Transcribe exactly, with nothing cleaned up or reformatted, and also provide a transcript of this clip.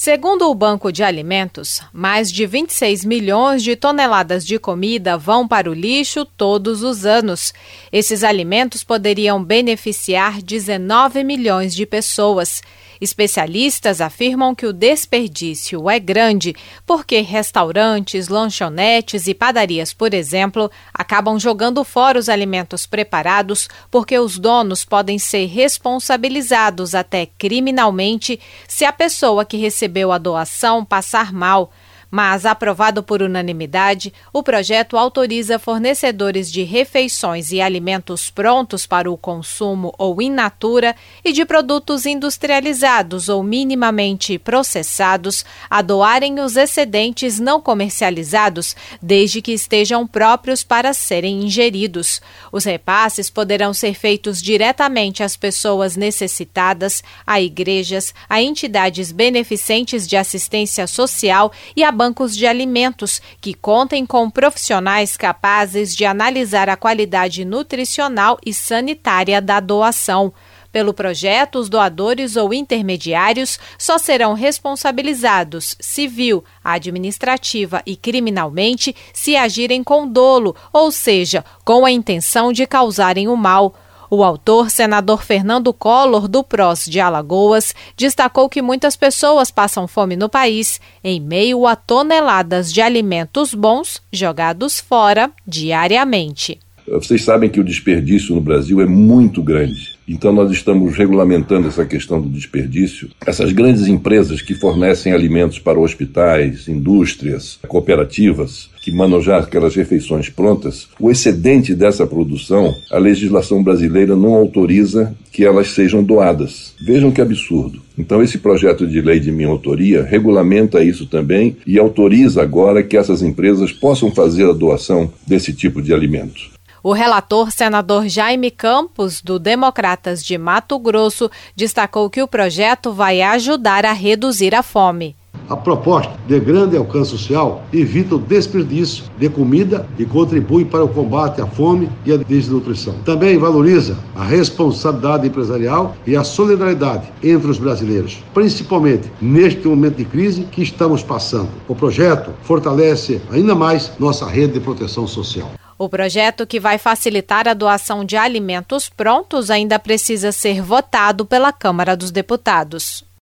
Segundo o Banco de Alimentos, mais de vinte e seis milhões de toneladas de comida vão para o lixo todos os anos. Esses alimentos poderiam beneficiar dezenove milhões de pessoas. Especialistas afirmam que o desperdício é grande porque restaurantes, lanchonetes e padarias, por exemplo, acabam jogando fora os alimentos preparados porque os donos podem ser responsabilizados até criminalmente se a pessoa que recebeu a doação passar mal. Mas, aprovado por unanimidade, o projeto autoriza fornecedores de refeições e alimentos prontos para o consumo ou in natura e de produtos industrializados ou minimamente processados a doarem os excedentes não comercializados, desde que estejam próprios para serem ingeridos. Os repasses poderão ser feitos diretamente às pessoas necessitadas, a igrejas, a entidades beneficentes de assistência social e a bancos de alimentos que contem com profissionais capazes de analisar a qualidade nutricional e sanitária da doação. Pelo projeto, os doadores ou intermediários só serão responsabilizados civil, administrativa e criminalmente se agirem com dolo, ou seja, com a intenção de causarem o mal. O autor, senador Fernando Collor, do P R O S de Alagoas, destacou que muitas pessoas passam fome no país em meio a toneladas de alimentos bons jogados fora diariamente. Vocês sabem que o desperdício no Brasil é muito grande. Então nós estamos regulamentando essa questão do desperdício. Essas grandes empresas que fornecem alimentos para hospitais, indústrias, cooperativas, que mandam já aquelas refeições prontas, o excedente dessa produção, a legislação brasileira não autoriza que elas sejam doadas. Vejam que absurdo. Então esse projeto de lei de minha autoria regulamenta isso também e autoriza agora que essas empresas possam fazer a doação desse tipo de alimento. O relator, senador Jaime Campos, do Democratas de Mato Grosso, destacou que o projeto vai ajudar a reduzir a fome. A proposta de grande alcance social evita o desperdício de comida e contribui para o combate à fome e à desnutrição. Também valoriza a responsabilidade empresarial e a solidariedade entre os brasileiros, principalmente neste momento de crise que estamos passando. O projeto fortalece ainda mais nossa rede de proteção social. O projeto, que vai facilitar a doação de alimentos prontos, ainda precisa ser votado pela Câmara dos Deputados.